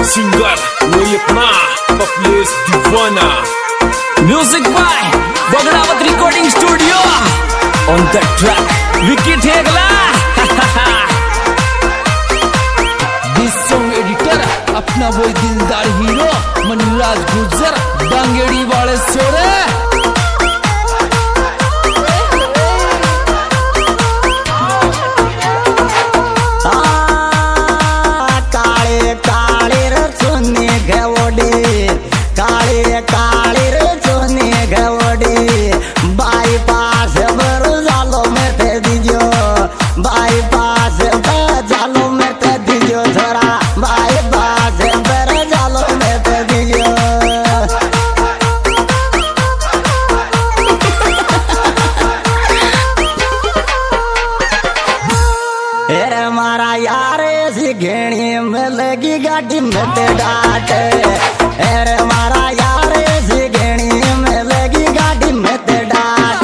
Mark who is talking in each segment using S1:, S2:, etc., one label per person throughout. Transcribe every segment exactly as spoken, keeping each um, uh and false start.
S1: Singer वही अपना पपलेश दीवाना।
S2: Music by Bagdawat recording studio. On the track Vicky Thegla. This song editor अपना वही दिलदार हीरो मनीराज गुजर डांगेड़ी वाले सोरे।
S3: मारा यार ऐसी घेनी में लगी गाड़ी में ते डांट। अरे मारा यार ऐसी घेनी में लगी गाड़ी में ते डांट।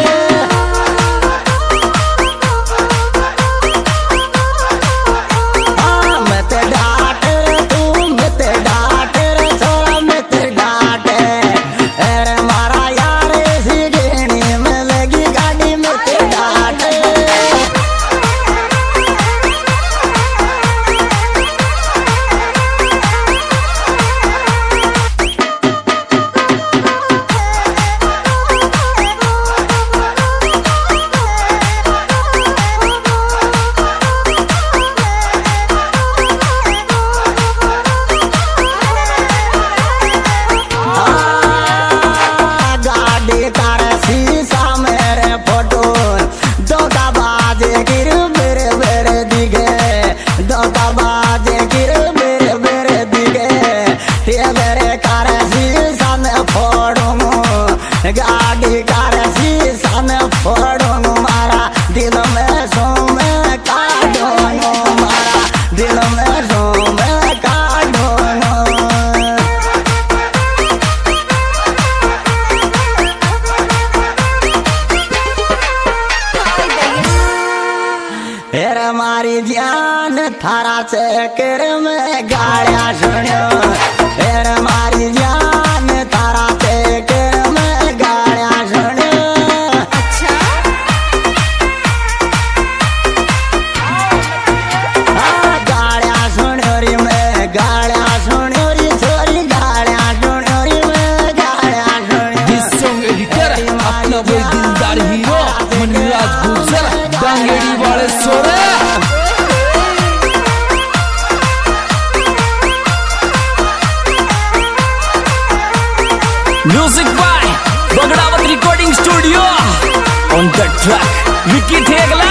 S3: हाँ मैं ते डांट तू मैं ते डांट रे छोरा मैं ते डांट। अरे मारा यार ऐसी घेनी में लगी गाड़ी में ते डांट। गाड़ी कार शीशा में फोड़ूंगा मारा दिल में सो में काटूंगा मारा दिल में सो में काटूंगा। तेरे मारी जान थारा चक्कर में गाड़िया सुनियो। तेरे मारी जान थारा चक्कर में गाड़िया सुनियो। अच्छा हाँ गाड़िया सुनियो री मैं गाड़िया सुनियो री छोरी गाड़िया सुनियो री मैं गाड़िया सुनियो।
S2: दिस सॉन्ग एडिटर अपना वही दिलदार हीरो मनीराज गुजर डांगेड़ी वाले सोरे। Music by Bagdawat recording studio. On the track Vicky Thegla.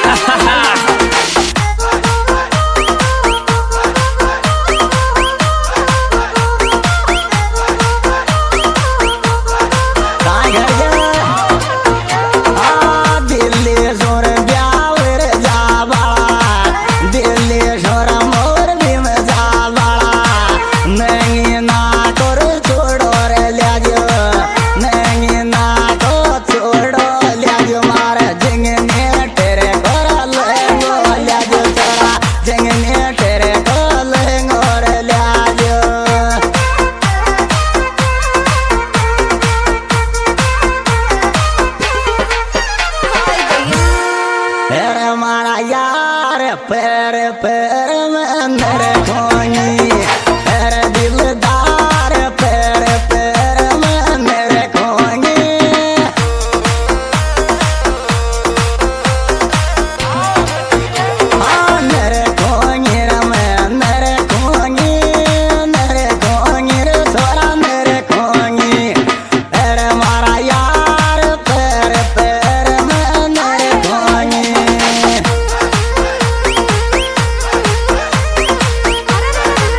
S3: पैर पैर में मेरे खोनी तेरे दिलदार पैर पैर में मेरे खोनी। हाँ मेरे खोनी रे मैं मेरे खोनी मेरे खोनी रे छोरा मेरे खोनी। अरे मारा यार पैर पैर में मेरे खोनी।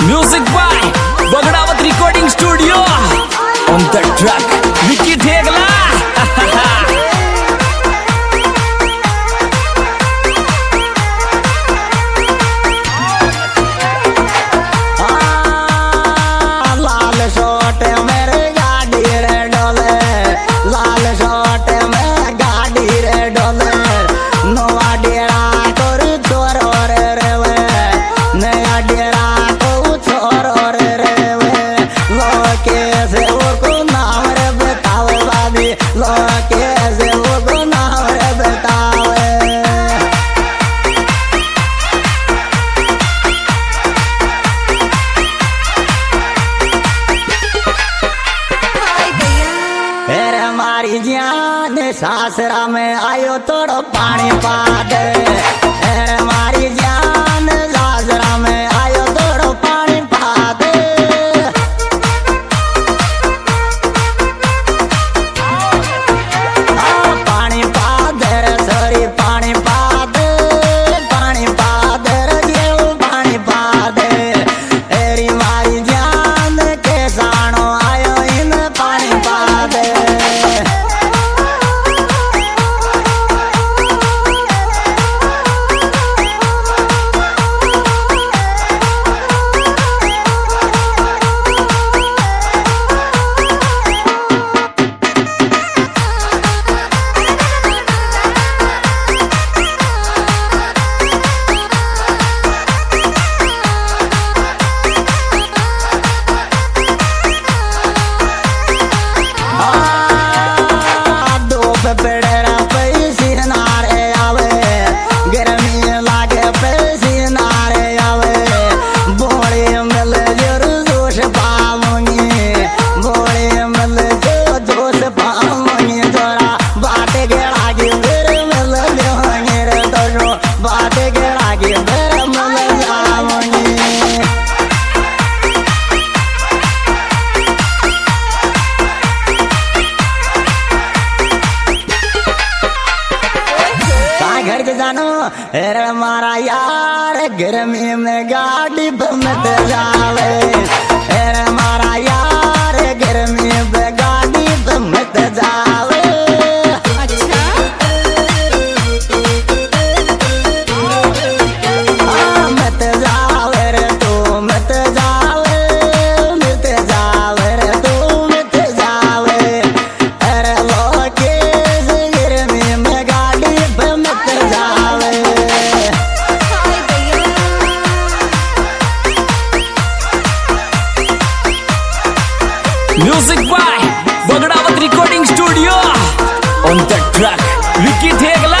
S2: Music by Bagdawat recording studio on the track Vicky Thegla.
S3: सासरा में आयो थोड़ो पानी पा दे, मारी जान सासरा में आयो थोड़ो पानी पा दे। आ, पानी पा दे रे सोरी पानी पा दे, पानी पा दे रे जेऊ पानी पा दे। एरी मारी जान के सानो आयो इन पानी पा दे। मारा यार गर्मी में गाड़ी मत जावे, मारा यार गर्मी में गाड़ी मत जावे। अच्छा हाँ मत जावे रे तू मत जावे, मत जावे रे तू मत जावे। अरे लोके गर्मी में गाड़ी मत जावे।
S2: Music by Bagdawat recording studio on the track Vicky Thegla.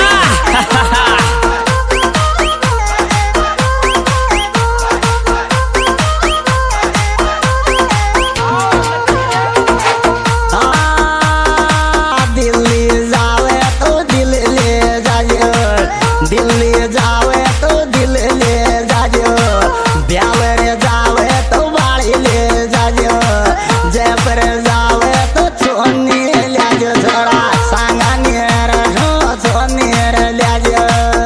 S3: Delhi जावे तो दिल ले जाजो, दिल्ली जावे तो दिल ले जाजो, ब्यावर जावे तो बाड़ी ले जाजो, जयपुर जावे तो छोनी ले जाजो, छोरा सांगा नियर छोनी ले जाजो।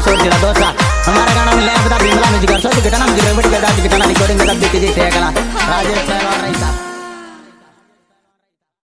S3: सोच दिला दोसा हमारा गाना में ले बता बिमला म्यूजिक कर सो टिकटना म्यूजिक बड़ी कर दा टिकटना रिकॉर्डिंग का बीती जी थे गाना राजेश सर और रईसा